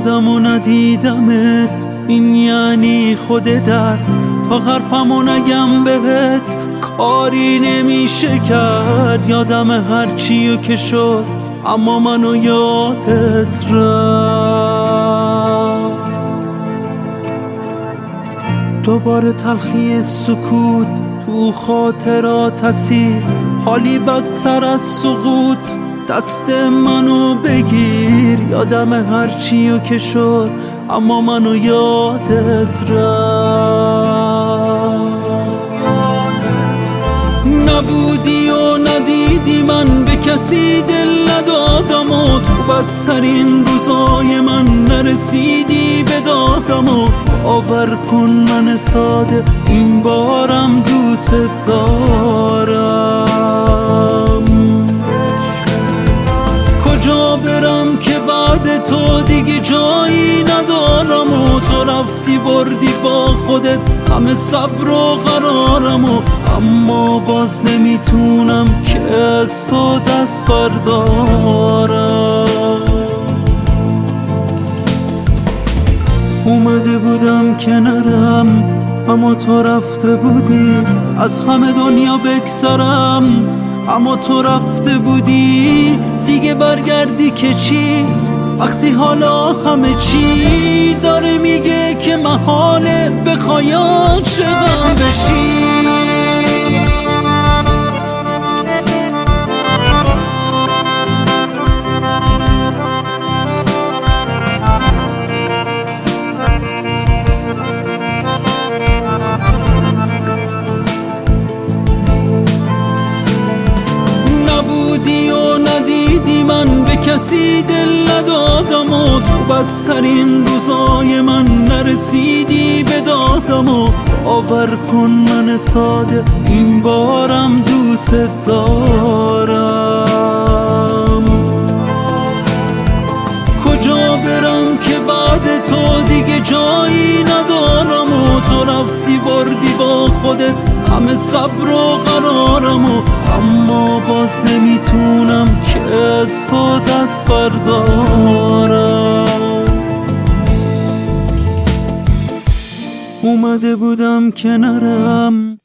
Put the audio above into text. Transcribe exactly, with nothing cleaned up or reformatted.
ندادم و ندیدمت، این یعنی خود درد. تا حرفمو نگم بهت کاری نمیشه کرد. یادم هرچیو که شد اما منو یادت رفت. دوباره تلخی سکوت تو خاطرات اسیر، حالی بدتر از سقوط. دست منو بگیر، یادم هرچیو که شد اما منو یادت رفت. نبودی و ندیدی، من به کسی دل ندادم و تو بدترین روزای من نرسیدی به دادم. و باور کن من ساده این بارم دوست دارم. کجا برم که بعد تو دیگه جایی ندارم و تو رفتی بردی با خودت همه صبر و قرارم. و اما باز نمیتونم که از تو دست بردارم. اومده بودم کنارم اما تو رفته بودی، از همه دنیا بگذرم اما تو رفته بودی. دیگه برگردی که چی وقتی حالا همه چی داره میگه که محاله بخوای عاشقم بشی. نبودی و ندیدی، من به کسی دل ندادم و تو بدترین روزای من نرسیدی به دادم. و باور کن من ساده این بارم دوست دارم. کجا برم که بعد تو دیگه جایی ندارم و تو رفتی بردی با خودت همه صبر و قرارم. و اما باز نمیتونم که از تو دست بردارم. اومده بودم کنارم